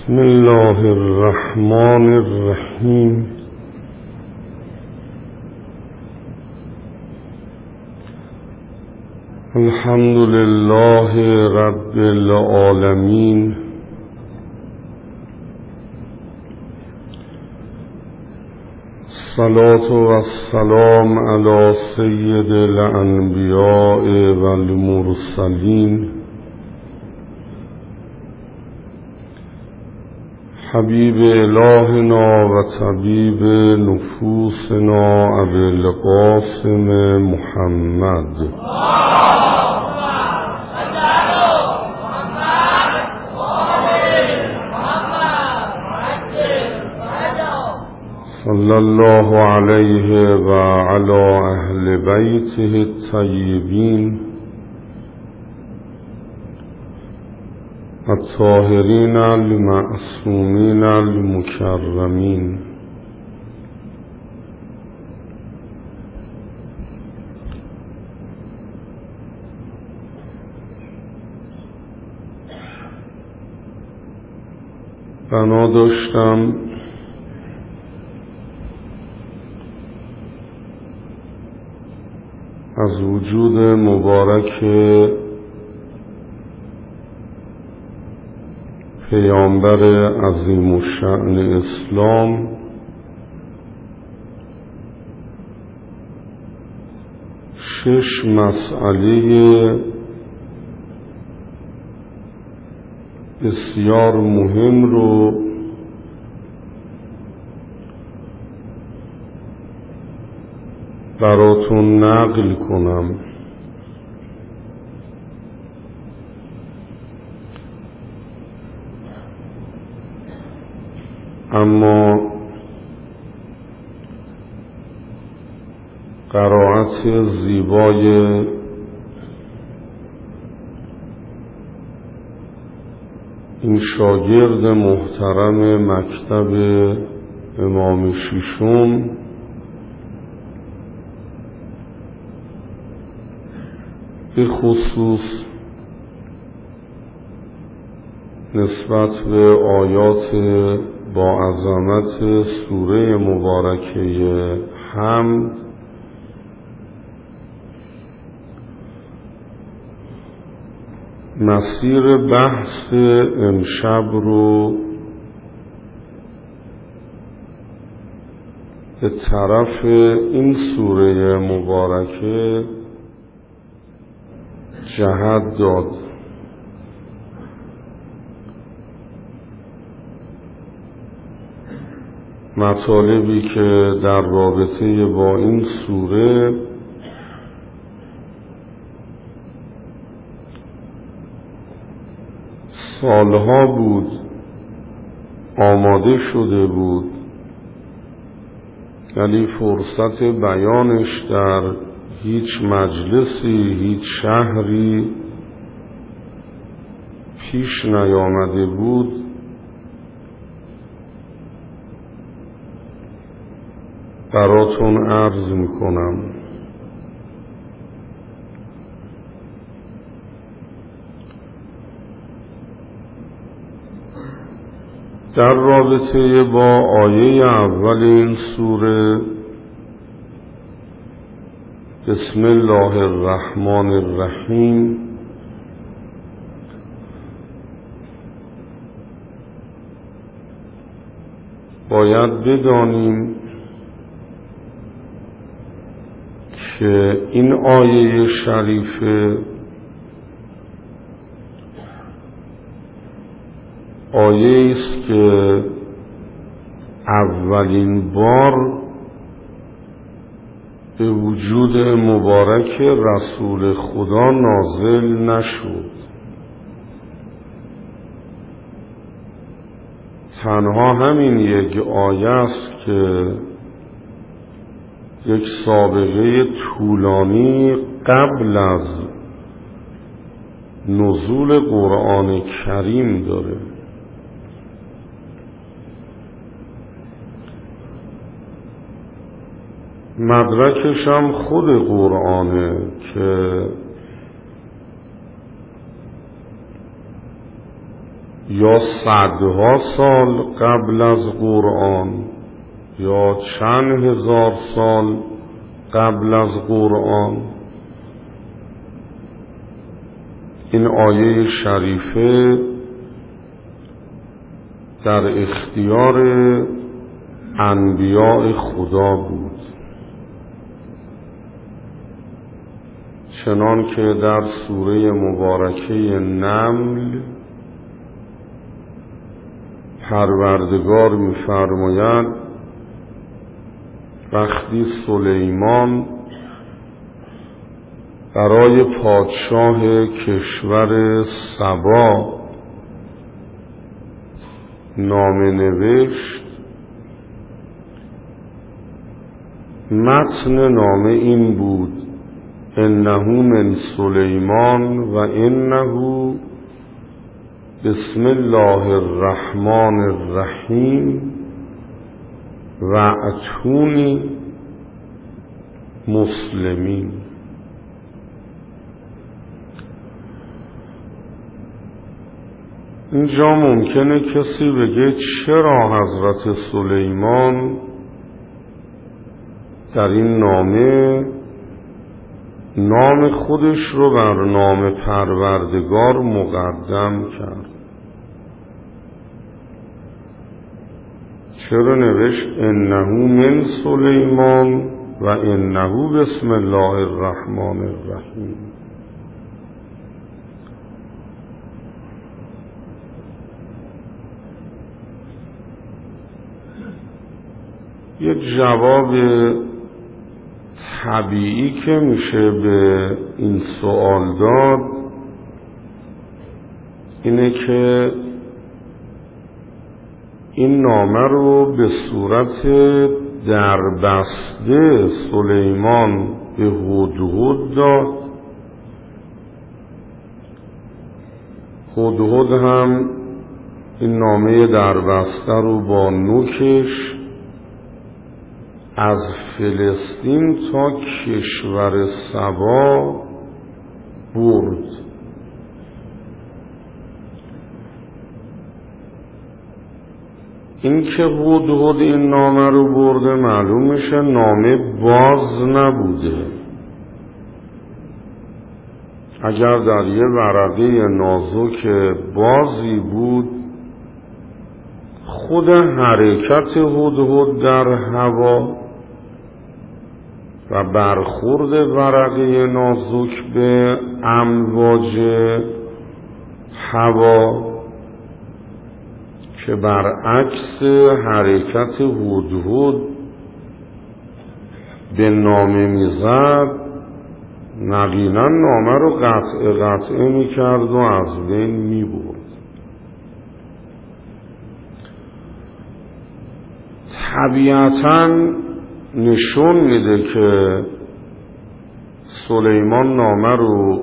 بسم الله الرحمن الرحیم. الحمد لله رب العالمین. الصلاة والسلام علی سید الانبیاء والمرسلین حبیب الهنا و طبیب نفوسنا ابی القاسم محمد صلی الله علیه و علی اهل بیته الطیبین الطاهرین المعصومین المکرمین. بنا داشتم از وجود مبارک پیامبر عظیم الشأن اسلام شش مسئله بسیار مهم رو براتون نقل کنم. اما قرائت زیبای این شاگرد محترم مکتب امام ششم به خصوص نسبت به آیات با عظمت سوره مبارکه حمد مسیر بحث امشب رو به طرف این سوره مبارکه جهت داد. مطالبی که در رابطه با این سوره سالها بود آماده شده بود، ولی فرصت بیانش در هیچ مجلسی، هیچ شهری پیش نیامده بود. براتون عرض میکنم. در رابطه با آیه اول این سوره بسم الله الرحمن الرحیم باید بدانیم که این آیه شریفه آیه است که اولین بار به وجود مبارک رسول خدا نازل نشد. تنها همین یک آیه است که یک سابقه طولانی قبل از نزول قرآن کریم داره. مدرکش هم خود قرآنه که یا صدها سال قبل از قرآن یا چند هزار سال قبل از قرآن، این آیه شریفه در اختیار انبیاء خدا بود، چنان که در سوره مبارکه نمل پروردگار می‌فرماید وقتی سلیمان برای پادشاه کشور سبا نامه نوشت، متن نامه این بود: انه من سلیمان و انه بسم الله الرحمن الرحیم و اتونی مسلمین. اینجا ممکنه کسی بگه چرا حضرت سلیمان در این نامه نام خودش رو بر نام پروردگار مقدم کرد؟ چرا نوشت انه من سلیمان و انه بسم الله الرحمن الرحیم؟ یه جواب طبیعی که میشه به این سوال داد اینه که این نامه رو به صورت دربسته سلیمان به هدهد داد. هدهد هم این نامه دربسته رو با نوکش از فلسطین تا کشور سبا برد. این که هدهد این نامه رو برده معلوم میشه نامه باز نبوده. اگر در یه ورقه نازک بازی بود، خود حرکت هدهد در هوا و برخورد ورقه نازک به امواج هوا که برعکس حرکت هدهد به نامه میزد، یقینا نامه رو قطعه میکرد و از بین میبرد. طبیعتاً نشون میده که سلیمان نامه رو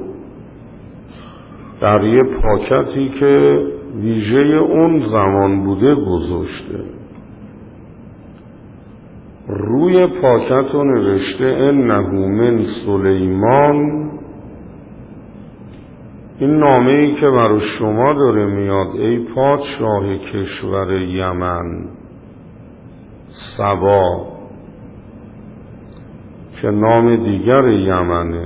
در یه پاکتی که ویژه اون زمان بوده گذاشته. روی پاکت رو نوشته انه من سلیمان. این نامه‌ای که برای شما داره میاد ای پادشاه کشور یمن سبا، که نام دیگر یمنه،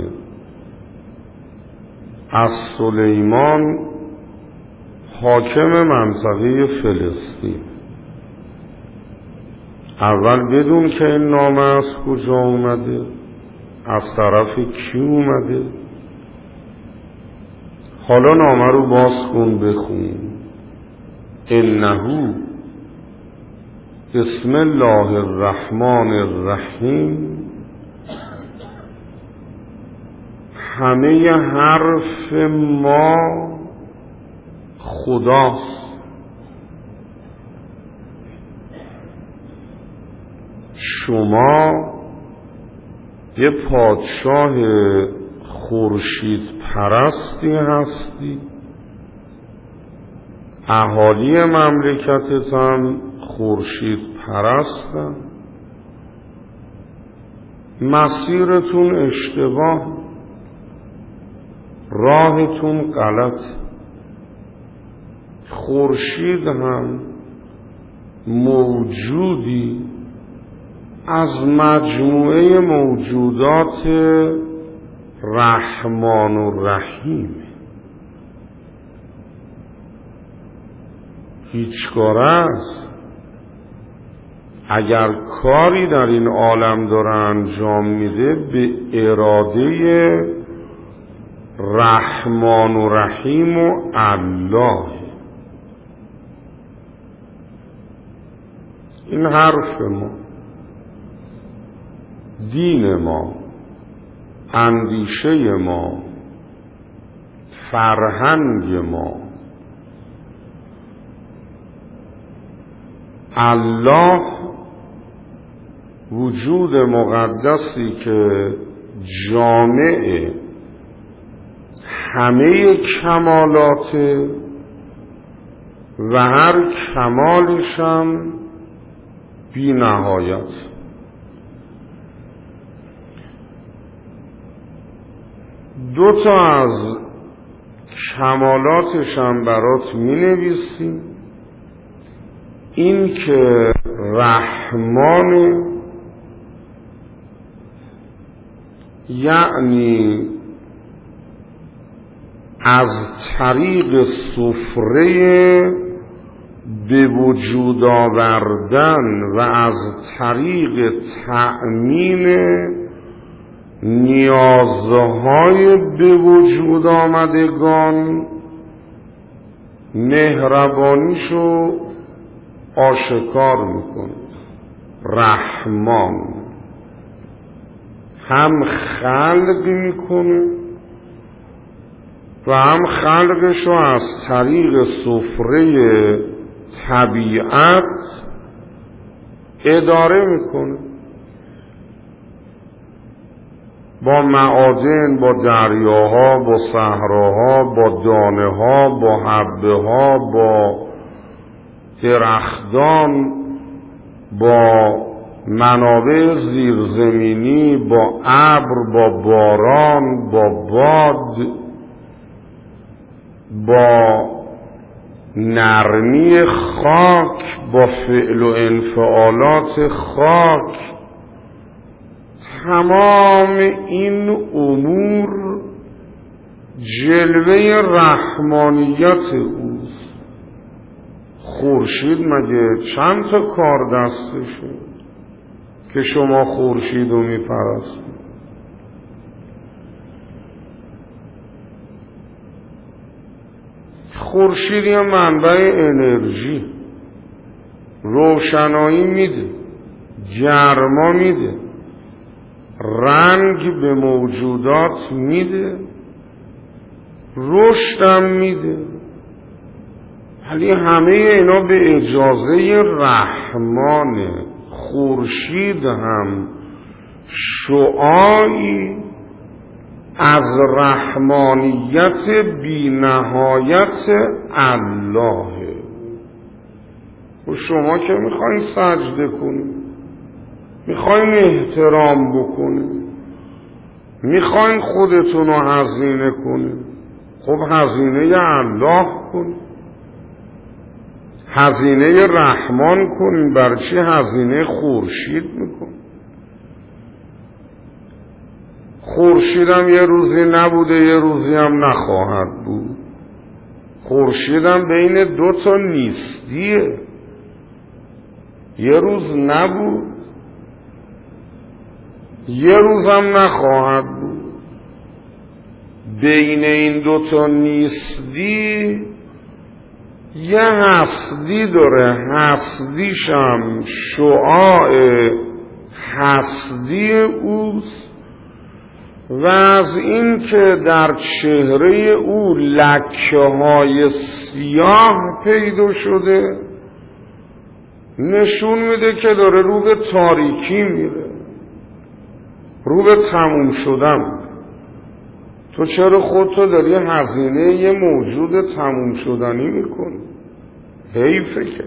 از سلیمان حاکم منطقه فلسطین. اول بدون که این نامه از کجا اومده، از طرف کی اومده. حالا نامه رو باز کن بخون. انه بسم الله الرحمن الرحیم. همه حرف ما خداست. شما یه پادشاه خورشید پرستی هستی، اهالی مملکتت هم خورشید پرستن، مسیرتون اشتباه، راهتون غلط. خورشید هم موجودی از مجموعه موجودات رحمان و رحیم، هیچگاه است اگر کاری در این عالم داره انجام میده به اراده رحمان و رحیم و الله. این حرف ما، دین ما، اندیشه ما، فرهنگ ما، الله وجود مقدسی که جامع همه کمالات و هر کمالش هم بی نهایت. دو تا از کمالاتش هم برات می نویسیم، این که رحمان، یعنی از طریق سفره به وجود آوردن و از طریق تأمین نیازهای به وجود آمدگان مهربانیشو آشکار میکنه. رحمان هم خلق میکنه و هم خلقشو از طریق سفره طبیعت اداره میکنه، با معادن، با دریاها، با صحراها، با دانه ها، با حبه ها، با درختان، با منابع زیرزمینی، با ابر، با باران، با باد، با نرمی خاک، با فعل و انفعالات خاک. تمام این امور جلوه رحمانیت اوست. خورشید مگه چند تا کار دستشه که شما خورشید رو میپرستید؟ خورشید یه منبع انرژی، روشنایی میده، گرما میده، رنگ به موجودات میده، رشدم میده. ولی همه اینا به اجازه رحمانه. خورشید هم شعاعی از رحمانیت بی نهایت الله. و شما که میخواین سجده کنید، میخواین احترام بکنید، میخواین خودتون رو هزینه کنید، خب هزینه الله کنید، هزینه رحمان کنید. برای چی هزینه خورشید میکنید؟ خورشیدم یه روزی نبوده، یه روزی هم نخواهد بود. خورشیدم بین دو تا نیستیه، یه روز نبود، یه روز هم نخواهد بود. بین این دو تا نیستی یه هستی داره، هستیش هم شعاع هستی اوست و از این که در چهره او لکه های سیاه پیدا شده نشون میده که داره رو به تاریکی میره، رو به تموم شدن. تو چرا خودتو داری هزینه یه موجود تموم شدنی میکنی؟ حیفه که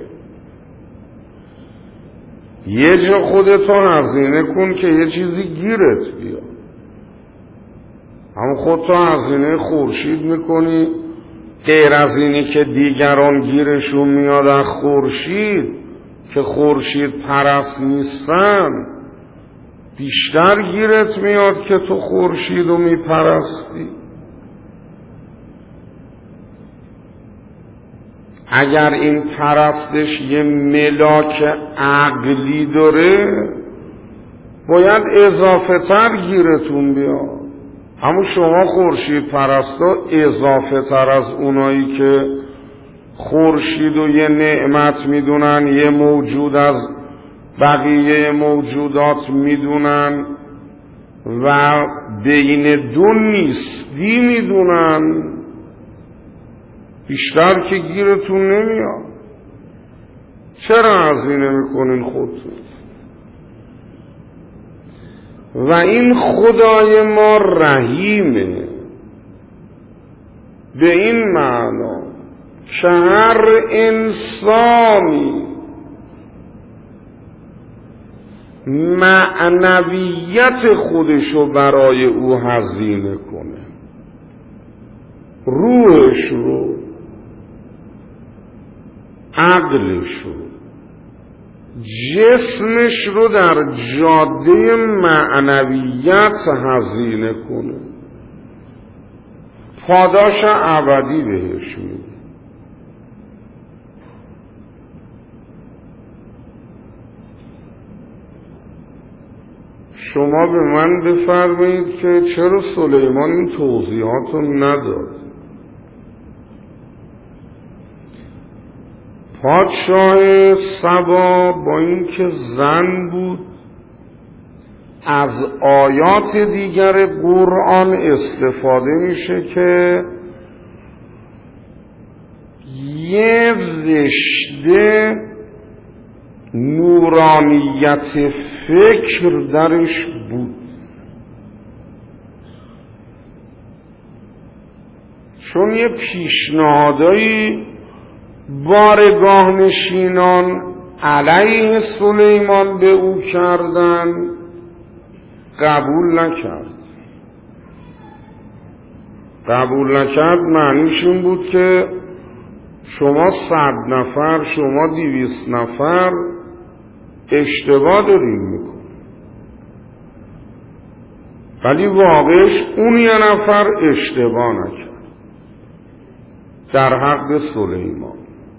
یه جا خودتو هزینه کن که یه چیزی گیرت بیاد. اما خودتو هزینه خورشید میکنی غیر از اینی که دیگران گیرشون میاد از خورشید که خورشید پرست نیستن، بیشتر گیرت میاد که تو خورشید رو میپرستی. اگر این پرستش یه ملاک عقلی داره باید اضافه تر گیرتون بیاد. همون شما خورشید پرستا اضافه تر از اونایی که خورشید و یه نعمت میدونن، یه موجود از بقیه موجودات میدونن و بین دو نیستی میدونن، بیشتر که گیرتون نمیاد. چرا هزینه میکنین خودتون؟ و این خدای ما رحیمه به این معنا که هر انسانی معنویت خودشو برای او هزینه کنه، روحش رو، عقلش رو، جسمش رو در جاده معنویت هزینه کنه، پاداش ابدی بهش میده. شما به من بفرمایید که چرا سلیمان این توضیحات رو نداد؟ پادشاه سبا با اینکه زن بود از آیات دیگر قرآن استفاده میشه که یه رشته نورانیت فکر درش بود، چون یه پیشنهادایی بارگاه نشینان علیه سلیمان به او کردن، قبول نکرد. قبول نکرد معنیش این بود که شما 100 نفر، شما 200 نفر اشتباه دارین میکن، ولی واقعش اون یه نفر اشتباه نکرد در حق سلیمان.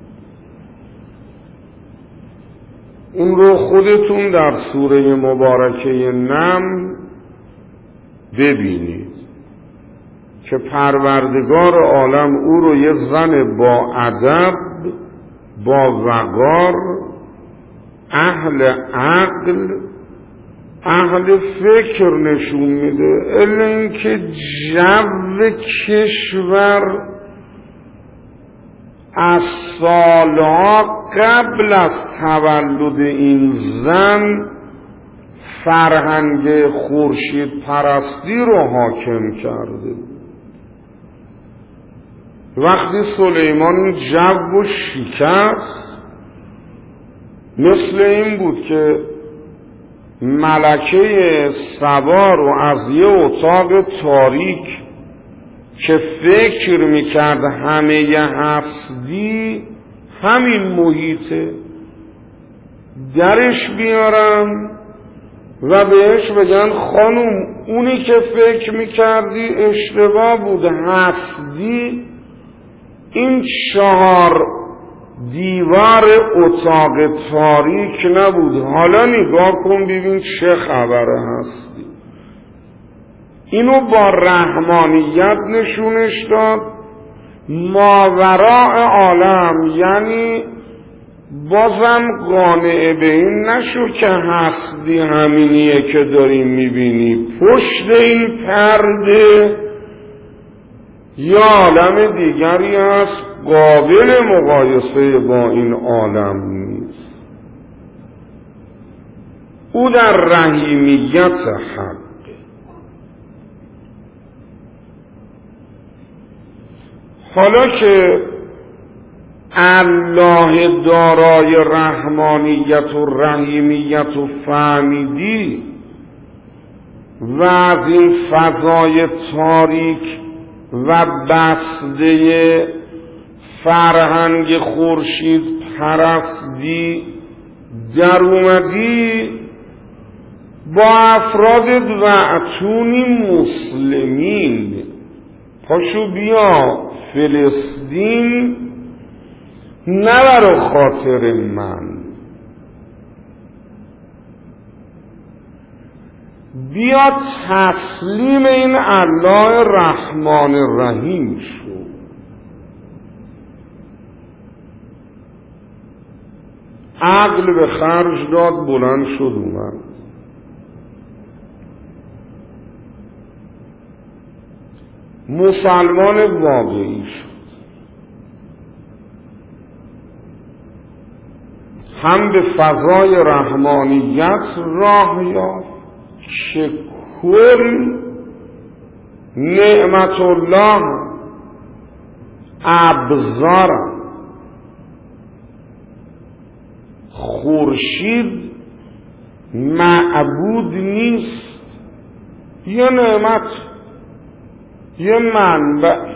اون رو خودتون در سوره مبارکه نمل ببینید که پروردگار عالم او رو یه زن با ادب، با وقار، اهل عقل، اهل فکر نشون میده. الا اینکه جو کشور از سالها قبل از تولد این زن فرهنگ خورشید پرستی رو حاکم کرده. وقتی سلیمان این جو رو شکست، مثل این بود که ملکه سبا رو از یه اتاق تاریک که فکر میکرد همه هستی همین محیطه درش بیارن و بهش بگن خانوم اونی که فکر میکردی اشتباه بود، هستی این 4 دیوار اتاق تاریک نبود، حالا نگاه کن ببین چه خبره هستی. اینو با رحمانیت نشونش داد. ماوراء عالم یعنی بازم قانع به این نشو که هستی همینیه که داریم میبینی، پشت این پرده یا عالم دیگری هست قابل مقایسه با این عالم نیست. او در رحیمیت حق. حالا که الله دارای رحمانیت و رحیمیت و فهمیدی و از این فضای تاریک و بسته فرهنگ خورشید پرستی در اومدی با افراد وعتونی مسلمین پاشو بیا فلسطین نه برا خاطر من، بیا تسلیم این الله رحمان رحیم شو. عقل به خرج داد، بلند شد اومد. مسلمان واقعی شد. هم به فضای رحمانیت راه یافت که کل نعمت الله ابزار خورشید معبود نیست، یه نعمت، یه منبع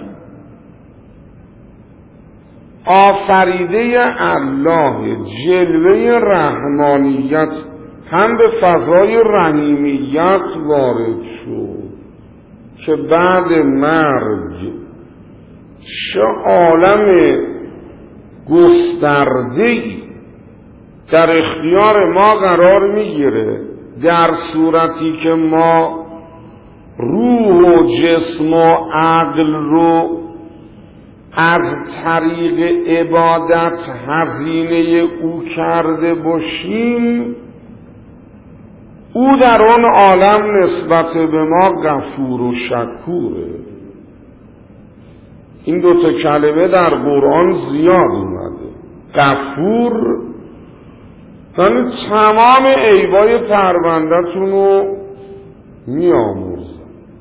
آفریده الله، جلوه رحمانیت هم به فضای رحیمیت وارد شد که بعد مرگ چه عالم گسترده‌ای در اختیار ما قرار میگیره، در صورتی که ما روح و جسم و عقل رو از طریق عبادت هزینه او کرده باشیم. او در آن عالم نسبت به ما غفور و شکوره. این دوتا کلمه در قرآن زیاد اومده. غفور یعنی تمام عیبای پرونده‌تون رو میامرزه.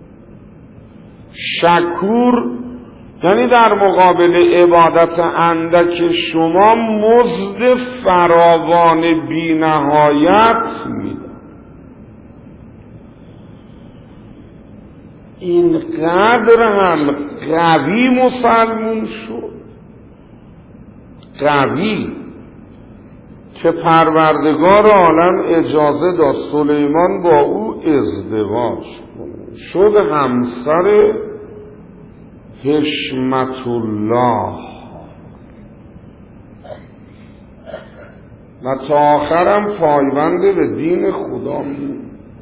شکور یعنی در مقابل عبادت اندک شما مزد فراوان بی نهایت میده. اینقدر هم قوی مسلمون شد، قوی که پروردگار عالم اجازه داد سلیمان با او ازدواج کنه، شد همسر حشمت الله و تا آخرم پایبنده به دین خدا بود.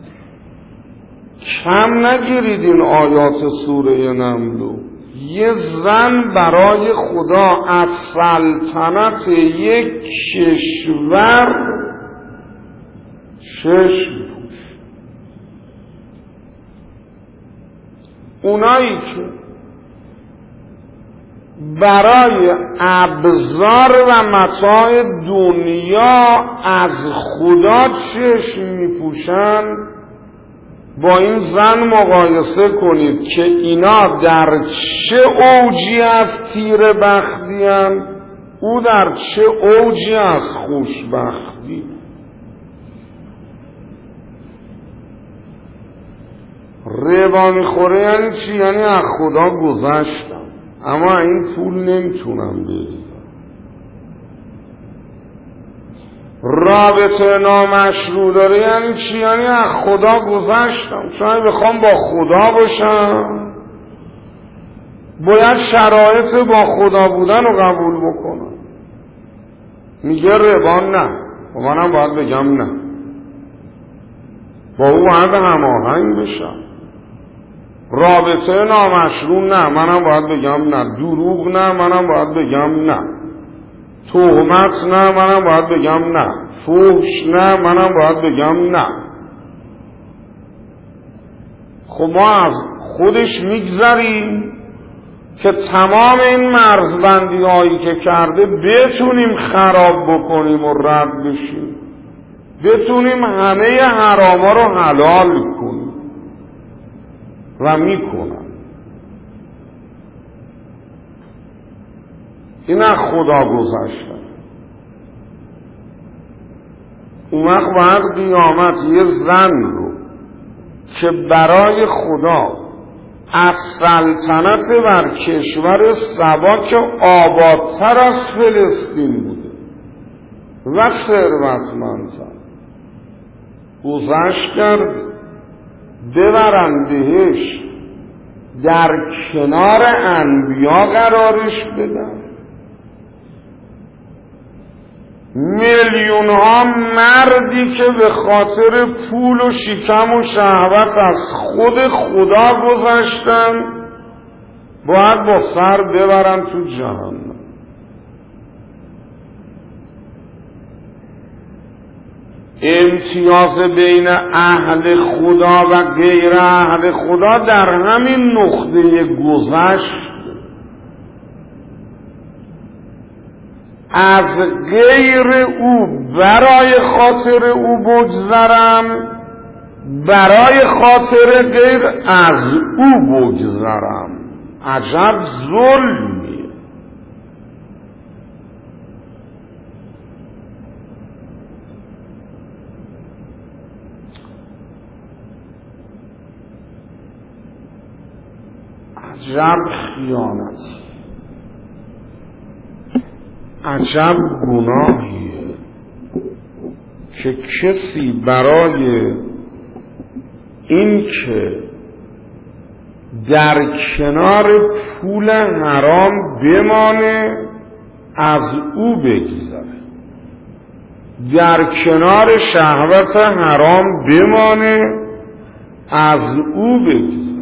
کم نگیرید این آیات سوره نمل. یه زن برای خدا از سلطنت یک کشور چشم پوش. اونایی که برای ابزار و متاع دنیا از خدا چشم میپوشن، با این زن مقایسه کنید که اینا در چه اوجی از تیر بختی هن، او در چه اوجی از خوشبختی. ربا میخوره یعنی چی؟ یعنی از خدا گذشتم اما این پول نمیتونم بریزم. رابطه نامشروع داره یعنی چی؟ یعنی از خدا گذشتم. چون بخوام با خدا باشم باید شرایط با خدا بودن رو قبول بکنم. میگه ربا نه، و منم باید بگم نه، با او باید هماهنگ بشم. رابطه نامشروع نه، منم باید بگم نه. دروغ نه، منم باید بگم نه. تهمت نه، منم باید بگم نه. فحش نه، منم باید بگم نه. خب ما از خودش میگذریم که تمام این مرزبندی هایی که کرده بتونیم خراب بکنیم و رد بشیم، بتونیم همه حراما رو حلال کنیم و میکنم. این از خدا گذشته. اون وقت باید قیامت یه زن رو که برای خدا از سلطنت بر کشور سبا که آبادتر از فلسطین بوده و ثروتمندتر گذشت کرده، ببرن بهش، در کنار انبیا قرارش بدن. میلیون ها مردی که به خاطر پول و شکم و شهوت از خود خدا گذشتن باید با سر ببرن تو جهنم. امتیاز بین اهل خدا و غیر اهل خدا در همین نقطه گذشت از غیر او برای خاطر او بگذرم، برای خاطر غیر از او بگذرم. عجب ظلمیه. عجب خیانتی، عجب گناهیه که کسی برای این که در کنار پول حرام بمانه از او بگذره، در کنار شهوت حرام بمانه از او بگذره.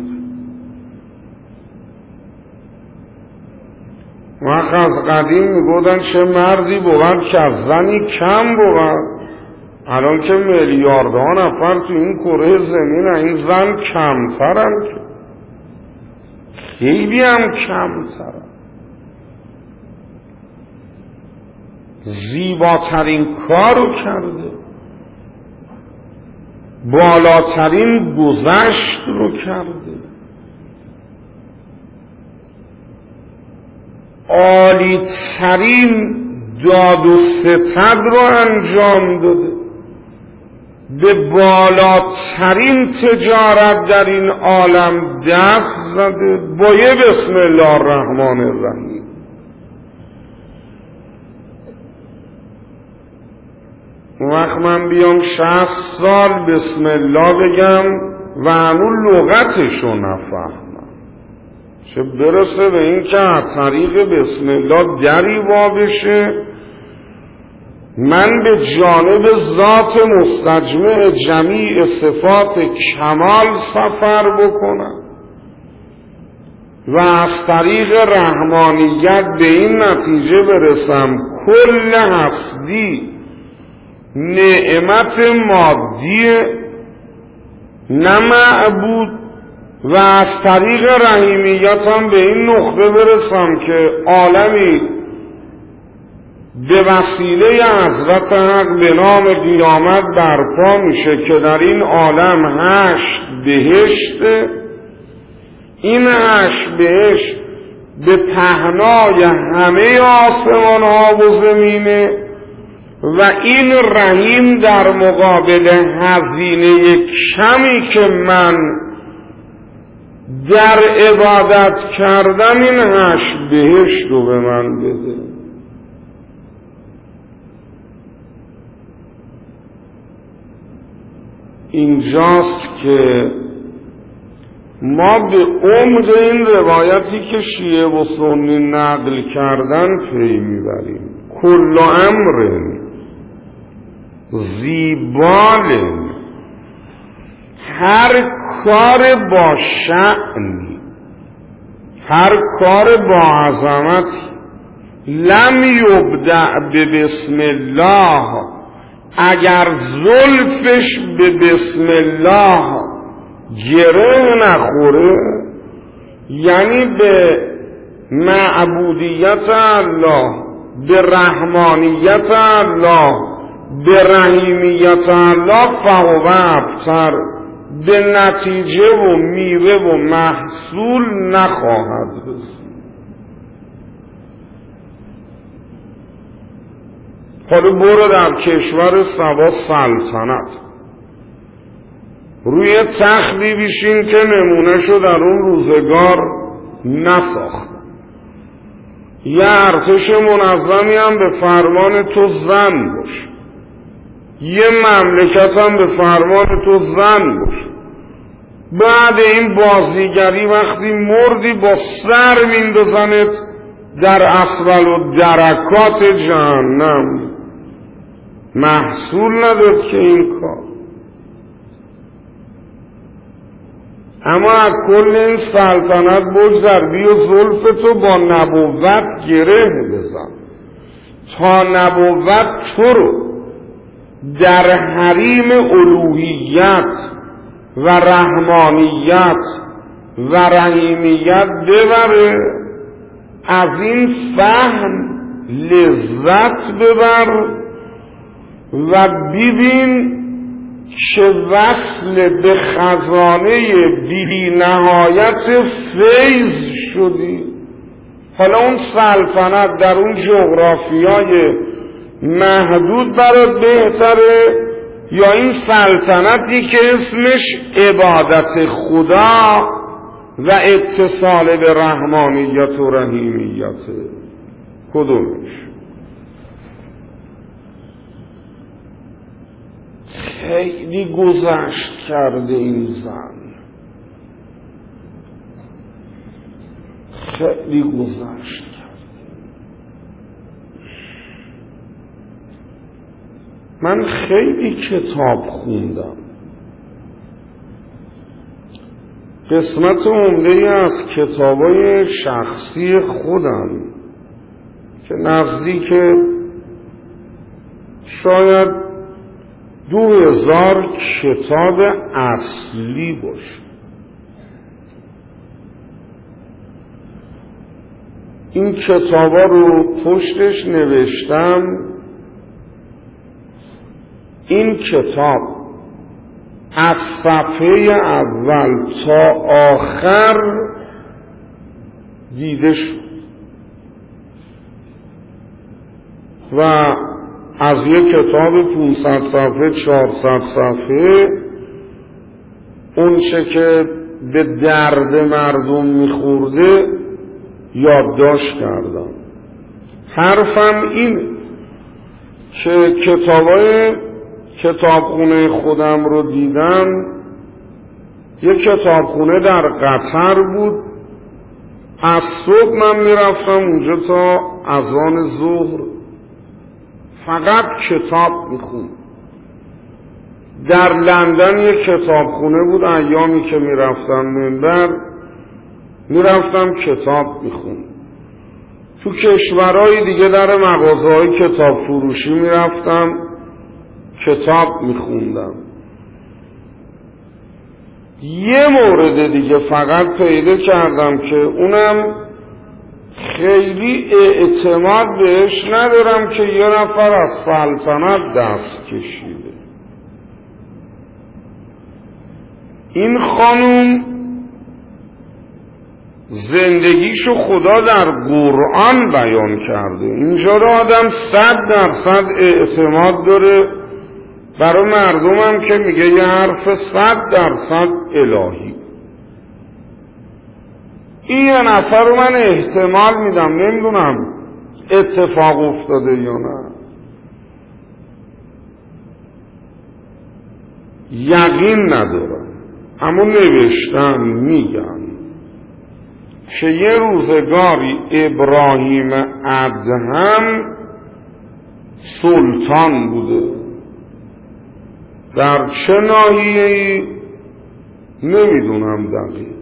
وقت از قدیم میگودن چه مردی بود که از زنی کم بود. الان که میلیاردها نفر تو این کره زمین این زن کمترن، که خیلی هم کمترن. زیباترین کارو کرده، بالاترین گذشت رو کرده، عالی‌ترین داد و ستد رو انجام داده، به بالاترین تجارت در این عالم دست زده با یه بسم الله الرحمن الرحیم. وقت من بیام 60 سال بسم الله بگم و هنوز لغتشو نفهمم، چه برسه به این که از طریق بسم الله دری وا بشه من به جانب ذات مستجمع جمیع صفات کمال سفر بکنم و از طریق رحمانیت به این نتیجه برسم کل هستی نعمت مادی نه معبود، و از طریق رحیمیتم به این نقطه برسم که عالمی به وسیله حضرت حق به نام قیامت برپا میشه که در این عالم 8 بهشت، این 8 بهشت به پهنای همه آسمان ها و زمینه و این رحیم در مقابل هزینه کمی که من در عبادت کردم این 8 بهشت رو به من بده. اینجاست که ما به عمق این روایتی که شیعه و سنی نقل کردن پی میبریم. کل امر زیبال، هر کار با شأنی، هر کار با عظمت لم یبدأ به بسم الله، اگر زلفش به بسم الله گره نخوره، یعنی به معبودیت الله، به رحمانیت الله، به رحیمیت الله، فهو ابتر، به نتیجه و میوه و محصول نخواهد رسید. حالا برو در کشور سبا سلطنت، روی تختی بیشین که نمونهشو در اون روزگار نساخت. یه ارتش منظمی هم به فرمان تو زن باشه، یه مملکت هم به فرمان تو زن باشه. بعد این بازیگری وقتی مردی با سر میندازنت در اسفل و درکات جهنم. محصول نداد که این کار. اما از کل این سلطنت بگذر، بیا زلف تو با نبوت گره بزن تا نبوت تو رو در حریم الوهیت و رحمانیت و رحیمیت ببره. از این فهم لذت ببر و ببین که وصل به خزانه بی نهایت فیض شدی. حالا اون سلطنت در اون جغرافیای محدود برات بهتره یا این سلطنتی که اسمش عبادت خدا و اتصال به رحمانیت و رحیمیت؟ کدومش؟ خیلی گذشت کرده این زن، خیلی گذشت کرده. من خیلی کتاب خوندم. قسمت عمده‌ای از کتابای شخصی خودم که نزدیک شاید 2000 کتاب اصلی باشه. این کتابا رو پشتش نوشتم این کتاب از صفحه اول تا آخر دیده شد و از یک کتاب 500 صفحه 400 صفحه اون چه که به درد مردم میخورده یادداشت کردم. حرفم این که کتابخونه خودم رو دیدم. یک کتابخونه در قطر بود. از صبح من میرفتم اونجا تا اذان ظهر فقط کتاب میخوند. در لندن یک کتابخونه بود، ایامی که میرفتم منبر میرفتم کتاب میخوند. تو کشورهای دیگه در مغازه‌های کتاب فروشی میرفتم کتاب میخوندم. یه مورد دیگه فقط پیدا کردم که اونم خیلی اعتماد بهش ندارم که یه نفر از سلطنت دست کشیده. این خانوم زندگیشو خدا در قرآن بیان کرده. اینجا رو آدم 100% اعتماد داره، برای مردمم که میگه یه حرف 100% الهی. این یه نفر رو من احتمال میدم، نمیدونم اتفاق افتاده یا نه، یقین ندارم، اما نوشتن میگن که یه روزگاری ابراهیم ادهم سلطان بوده. در چه ناحیه‌ای نمیدونم دقیق.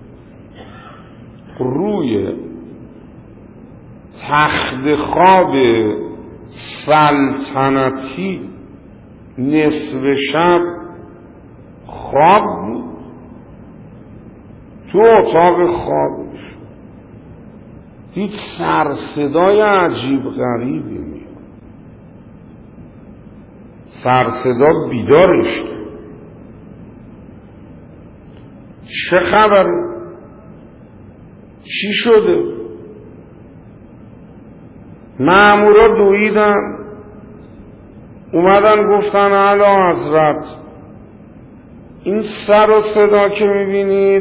روی تخت خواب سلطنتی نصف شب خواب بود. تو اتاق خوابش هیچ سر صدای عجیب غریبی میاد. سر صدا بیدارش کرد. چه خبره؟ چی شده؟ مامورا دویدن اومدن گفتن اعلی حضرت این سر و صدا که میبینید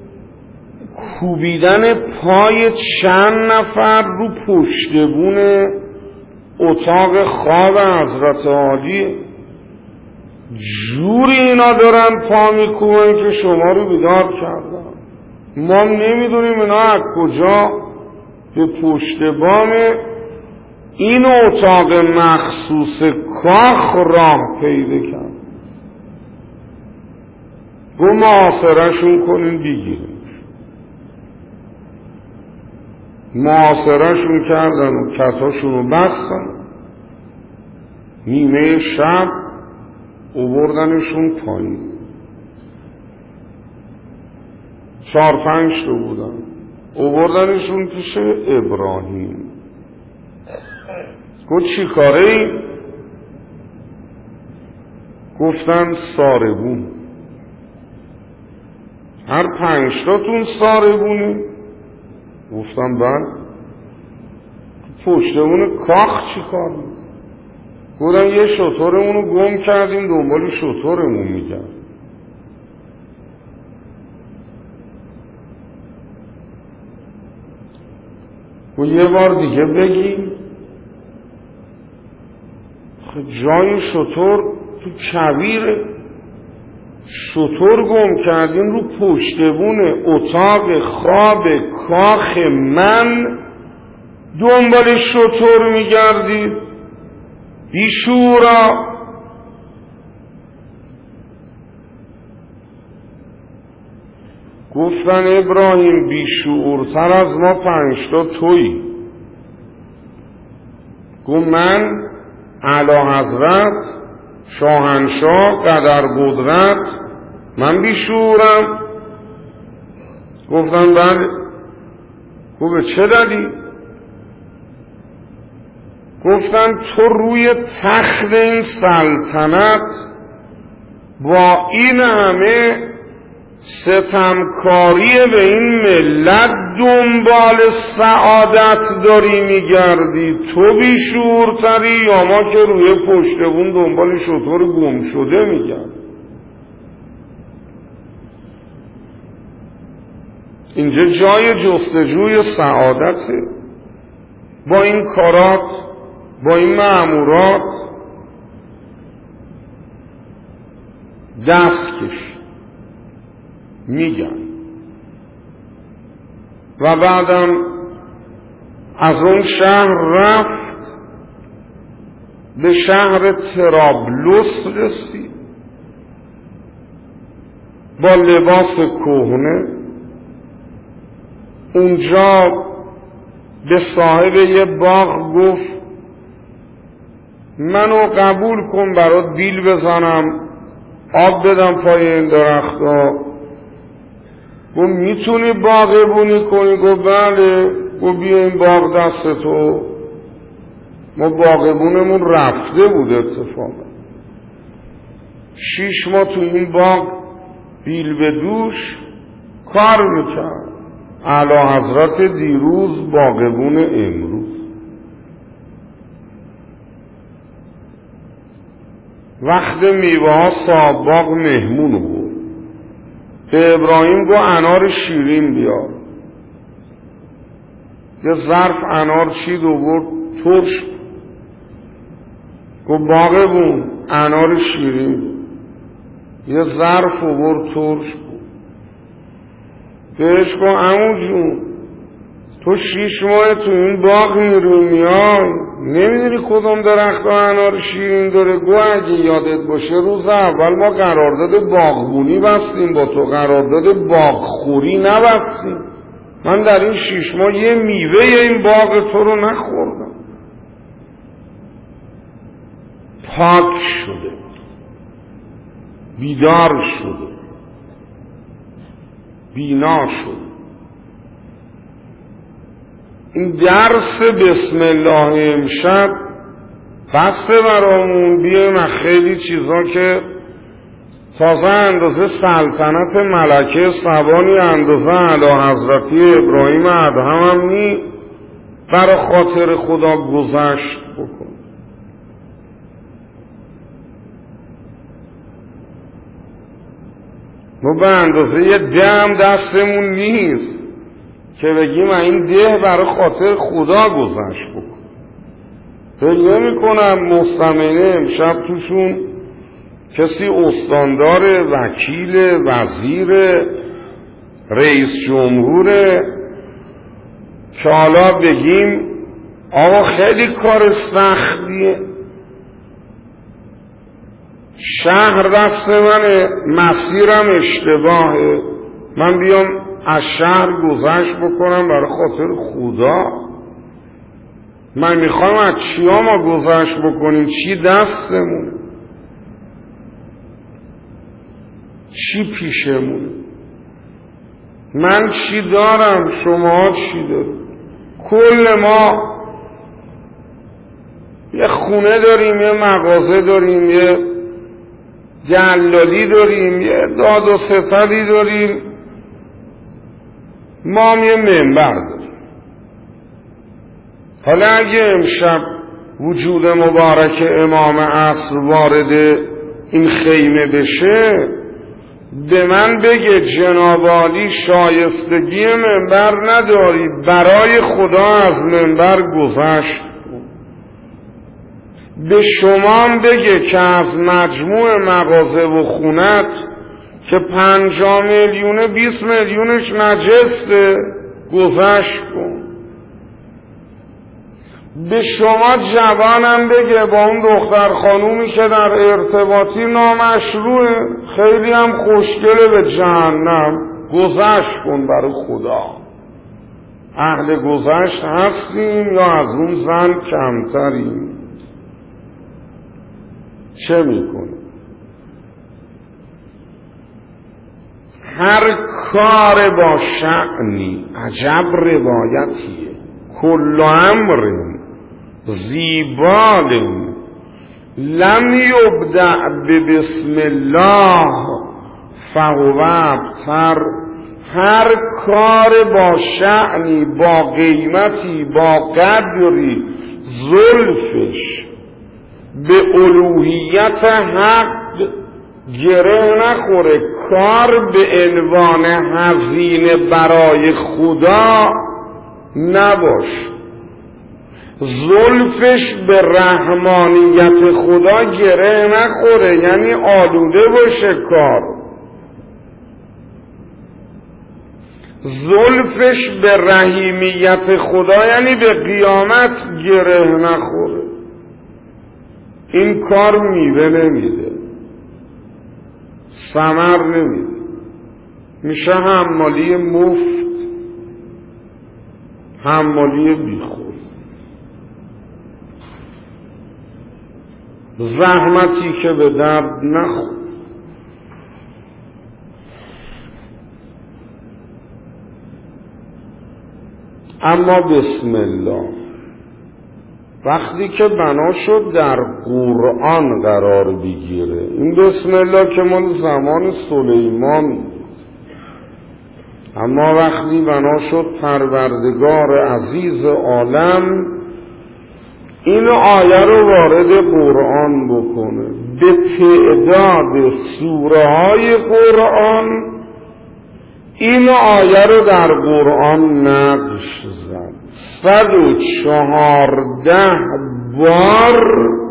کوبیدن پای چند نفر رو پشتبون اتاق خواب حضرت عالی. جوری اینا دارن پا میکوبن که شما رو بیدار کردن. ما نمیدونیم اینا از کجا به پشت بام این اتاق مخصوص کاخ راه پیدا کرد. گو محاصره‌شون کنین بگیرین. محاصره‌شون کردن و کتاشون رو بستن. نیمه شب آوردنشون پایین. 4-5 تا بودن. آوردنشون پیش ابراهیم. گفت چی کاره ای؟ گفتن ساربون. هر 5 تاتون ساربونی؟ گفتم بله. پشتمون کاخ چی کار بود؟ گفتن یه شترمونو گم کردیم دنبال شترمون میگرد. و یه بار دیگه بگیم جای شتر تو کویره. شتر گم کردیم رو پشتبون اتاق خواب کاخ من دنبال شتر میگردید بیشورا. گفتن ابراهیم بیشعورتر از ما 5 تا تویی. گفت من اعلیحضرت شاهنشاه قدر قدرت من بیشعورم؟ گفتن بله. گفت به چه دلیل؟ گفتن تو روی تخت این سلطنت با این همه ستمکاری به این ملت دنبال سعادت داری میگردی. تو بیشعورتری یا ما که روی پشتبون دنبال شتر گم شده میگرد؟ اینجا جای جستجوی سعادته. با این کارات، با این مأمورات دست کش میگن. و بعدم از اون شهر رفت به شهر طرابلس رسید با لباس کهنه. اونجا به صاحب یه باغ گفت منو قبول کن برات بیل بزنم آب بدم پای این درخت‌ها. گفت میتونی باغبونی کنی؟ گفت بله. گفت بیا این باغ دست تو. ما باغبونمون رفته بود اتفاقا. 6 ماه تو این باغ بیل به دوش کار میکرد. اعلیحضرت دیروز باغبون امروز. وقت میوه ها صاحب باغ مهمون بود. به ابراهیم گو انار شیرین بیار. یه ظرف انار چید و برد ترش. گو باغبون انار شیرین. یه ظرف و برد ترش بود. بهش گو عمو جون تو 6 ماه تو این باغ میری میای نمیدونی کدوم درخت ها انار شیرین داره. گو اگه یادت باشه روز اول ما قرارداد باغبونی بستیم با تو، قرارداد باغخوری نبستیم. من در این 6 ماه یه میوه این باغ تو رو نخوردم. پاک شده، بیدار شده، بینا شده. این درس بسم الله امشب بسته برامون. بیایم خیلی چیزا که تازه اندازه سلطنت ملکه سبانی اندازه اعلیحضرتی ابراهیم ادهم هم نی برای خاطر خدا گذشت بکن. ما به اندازه یه ده دستمون نیست که بگیم این ده برای خاطر خدا گذشت بکن. فکر نمی‌کنم مستمعین امشب توشون کسی استاندار، وکیل، وزیر، رئیس جمهوره که حالا بگیم آقا خیلی کار سختیه، شهر دست منه، مسیرم اشتباهه، من بیام از شهر گذشت بکنم برای خاطر خدا؟ من میخوام از چیا ما گذشت بکنیم؟ چی دستمونه؟ چی پیشمونه؟ من چی دارم؟ شما چی داریم؟ کل ما یه خونه داریم، یه مغازه داریم، یه جلالی داریم، یه داد و ستدی داریم، ما هم یه منبر داریم. حالا اگه امشب وجود مبارک امام عصر وارد این خیمه بشه، به من بگه جناب عالی شایستگی منبر نداری، برای خدا از منبر گذشت. به شما بگه که از مجموع مغازه و خونت که 50 میلیونه 20 میلیونش نجسته گذشت کن. به شما جوانم بگه با اون دختر خانومی که در ارتباطی نامشروعه، خیلی هم خوشگله، به جهنم گذشت کن برای خدا. اهل گذشت هستیم یا از اون زن کمتریم؟ چه میکنه؟ هر کار با شأنی عجب روایتیه، کل امر زیبال لم یبدأ بسم الله فهو ابتر. هر کار با شأنی، با قیمتی، با قدری زلفش به الوهیت حق گره نخوره، کار به عنوان هزینه برای خدا نباش، زلفش به رحمانیت خدا گره نخوره، یعنی آلوده باشه کار، زلفش به رحیمیت خدا یعنی به قیامت گره نخوره. این کار میوه نمیده، ثمر نمیده، میشه حمالی مفت، حمالی بیخود، زحمتی که به درد نخورد. اما بسم الله وقتی که بنا شد در قرآن قرار بگیره، این بسم الله که مال زمان سلیمان بود، اما وقتی بنا شد پروردگار عزیز عالم این آیه رو وارد قرآن بکنه، به تعداد سوره های قرآن این آیه رو در قرآن نقش زد. 114 بار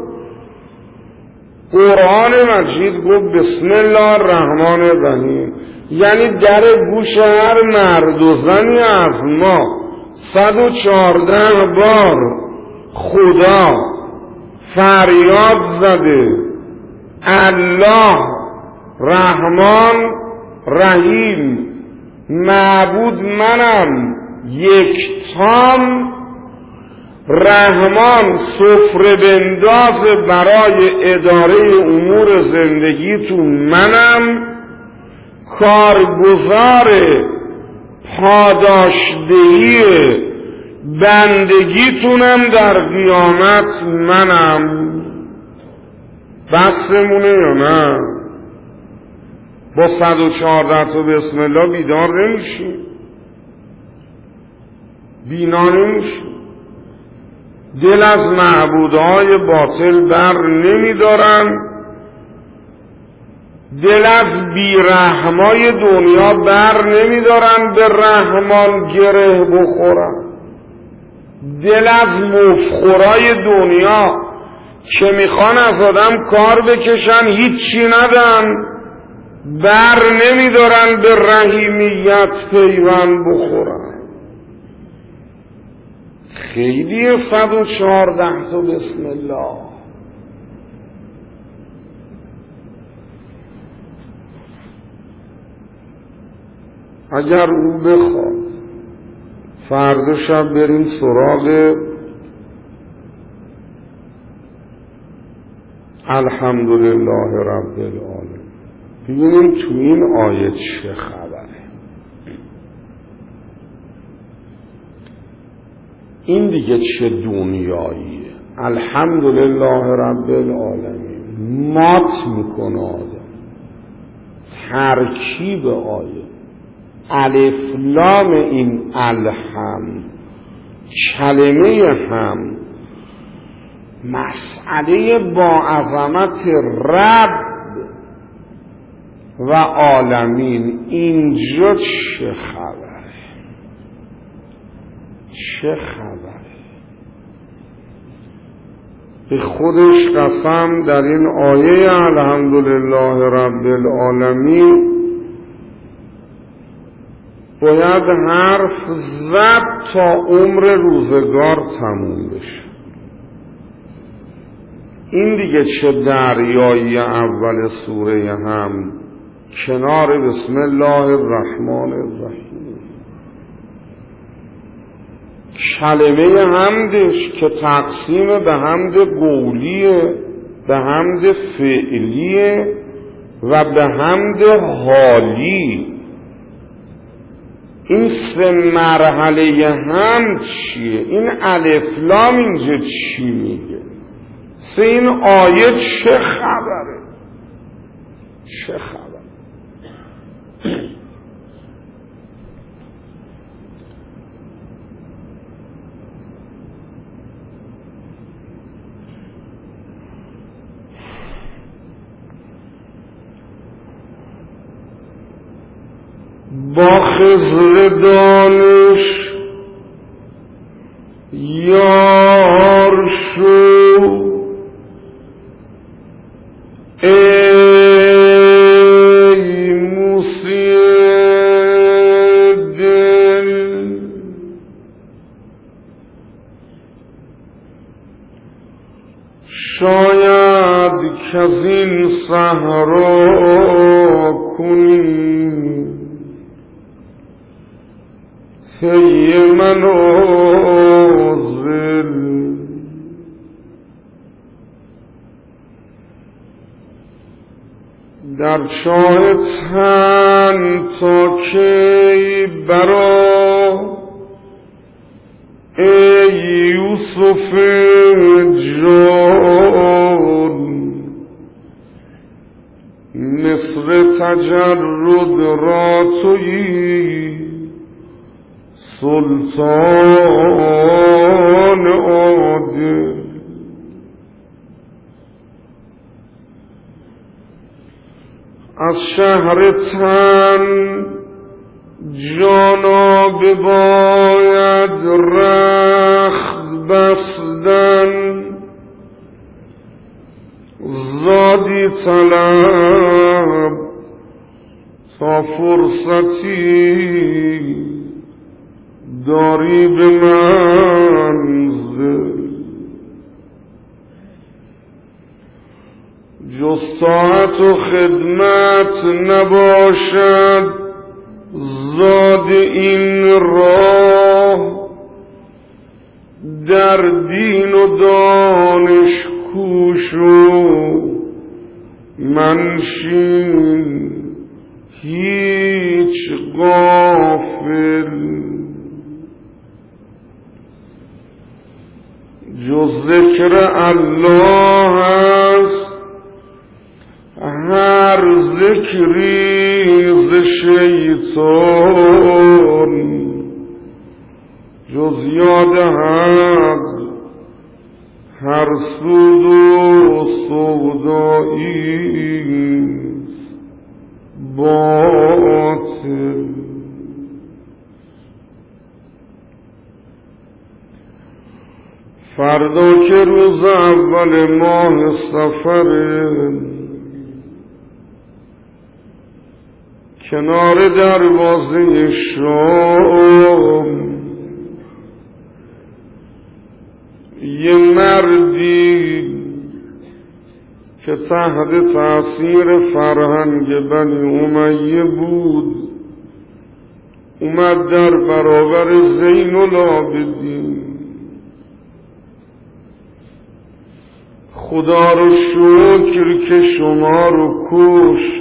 قرآن مجید گفت بسم الله الرحمن الرحیم، یعنی در گوش هر مرد و زنی از ما 114 بار خدا فریاد زده الله رحمان رحیم، معبود منم یکتام، رحمان سفره بنداز برای اداره امور زندگیتون منم، کارگزار پاداشدهی بندگیتونم در قیامت منم. بسمونه یا نه؟ با 114 تا بسم الله بیدار نمیشی، بینا نمیشی، دل از معبودهای باطل بر نمیدارن، دل از بیرحمای دنیا بر نمیدارن به رحمان گره بخورن. دل از مفخورای دنیا که میخوان از آدم کار بکشن هیچی ندن بر نمیدارن به رحیمیت پیوند بخورن. خیلی 114 تا بسم الله. اگر او بخواد فردا شب بریم سراغ الحمدلله رب العالمین، ببینیم تو این آیه چه خبره. این دیگه چه دنیاییه. الحمدلله رب العالمین مات میکنه آدم. ترکیب آیه الف لام این الحم، کلمه هم، مسئله با عظمت رب و عالمین، اینجا چه خبره؟ چه خبره؟ به خودش قسم در این آیه الحمدلله رب العالمین باید حرف زد تا عمر روزگار تموم بشه. این دیگه چه دریایی اول سوره هم کنار بسم الله الرحمن الرحیم. کلمه حمدش که تقسیم به حمد قولیه، به حمد فعلیه و به حمد حالی. این سه مرحله حمد چیه؟ این الف لام اینجا چی میگه؟ سه این آیه چه خبره؟ چه خبره؟ با خضر دانش یار شو، ای موسی دل. شاید که از این صحرا کنی طی منازل، در چاه تن تا کی برا، ای یوسف جان. مصر تجرد را تویی سلطان عادل. از شهر تن جانا بباید رخت بستن، زادی طلب تا فرصتی داری به منزل. جز طاعت و خدمت نباشد زاد این راه، در دین و دانش کوش و منشین هیچ غافل. جز ذکر الله است هر ذکری ز شیطان، جز یاد حق هر سود و سودایی. فردا که روز اول ماه صفر کنار دروازه شام یه مردی که تحت تأثیر فرهنگ بنی امیه بود اومد در برابر زین العابدین. خدا رو شکر که شما رو کشت،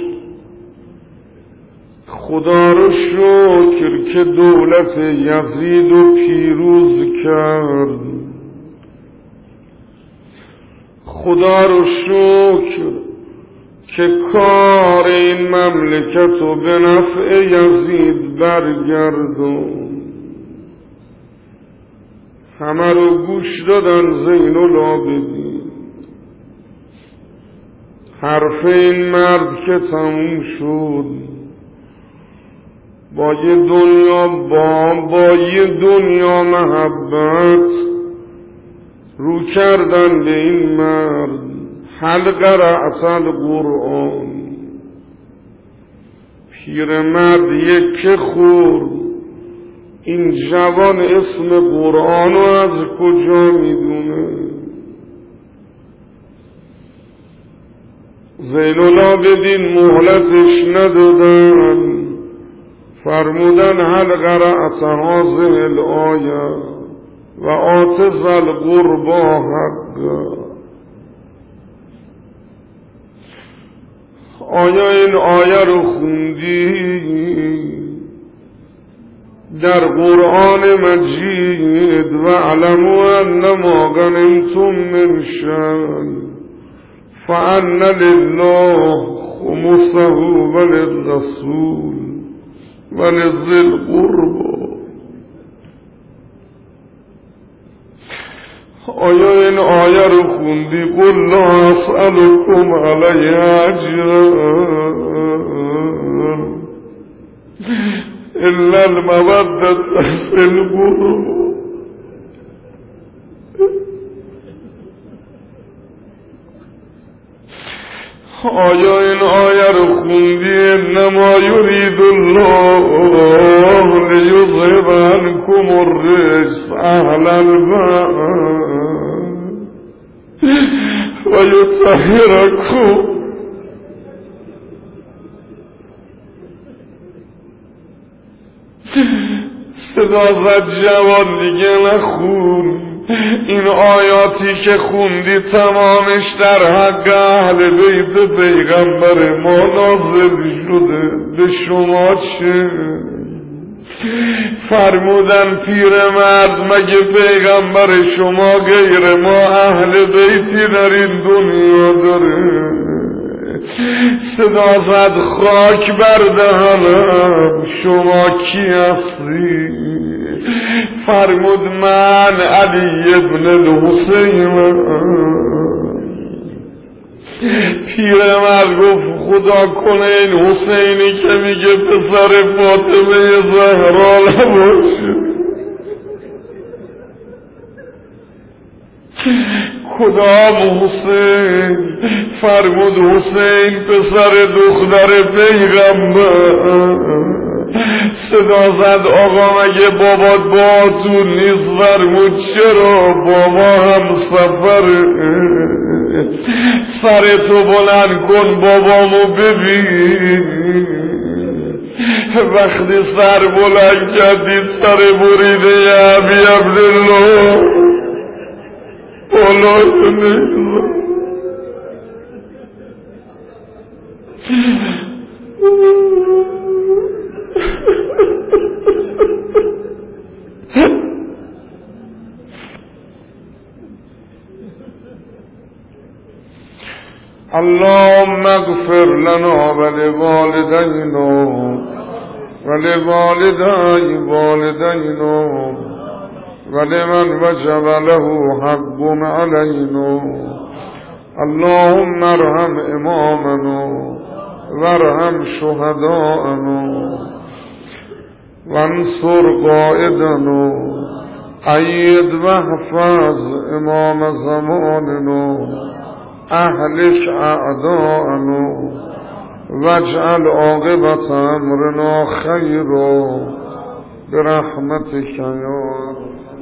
خدا رو شکر که دولت یزید رو پیروز کرد، خدا رو شکر که کار این مملکت رو به نفع یزید برگردون. همه رو گوش دادن زین العابدین. حرف این مرد که تموم شد با یه دنیا محبت رو کردن به این مرد. هل قرأت القرآن؟ پیرمرد یک خورد این جوان اسم قرآن رو از کجا میدونه؟ زین العابدین مهلتش ندادن، فرمودن هل قرأت هذه الآیه و آت ذی القربی حقه. آیا این آیه رو خوندی؟ در قرآن مجید و اعلموا انما غنمتم من شیء فأن لله خمسه وللرسول ولذی القربی. آیا این آیه رو خوندی؟ قل لا اسألكم علیه اجرا الا المودة فی القربى. آیا این آیه رو خوندی؟ انما یرید الله لیذهب عنکم الرجس اهل البیت و یطهرکم. صدا زد جوان دیگه نخون. این آیاتی که خوندی تمامش در حق اهل بیت پیغمبر ما نازل شده، به شما چه؟ فرمودن پیرمرد مگه پیغمبر شما غیر ما اهل بیتی در این دنیا داره؟ صدا زد خاک بر دهنم، شما کی هستی؟ فرمود من علی ابن الحسین. پیرمرد گفت خدا کنه این حسینی که میگه پسر فاطمه زهرا نباشه. کدام حسین؟ فرمود حسین پسر دختر پیغمبر. صدا زد آقا مگه بابات با تو نیست؟ فرمود چرا؟ بابا هم سفر. سرتو بلند کن بابامو ببین. وقتی سر بلند کردید سر بریده ابی عبدالله بالای نیزم. اللهم اغفر لنا ولوالدينا ولوالدي والدينا ولمن وجب له حق علينا. اللهم ارحم امامنا وارحم شهداءنا وانصر قائدنا اید و حفظ امام زماننا اهلک اعداءنا واجعل عاقبت امرنا خیرا برحمتک یا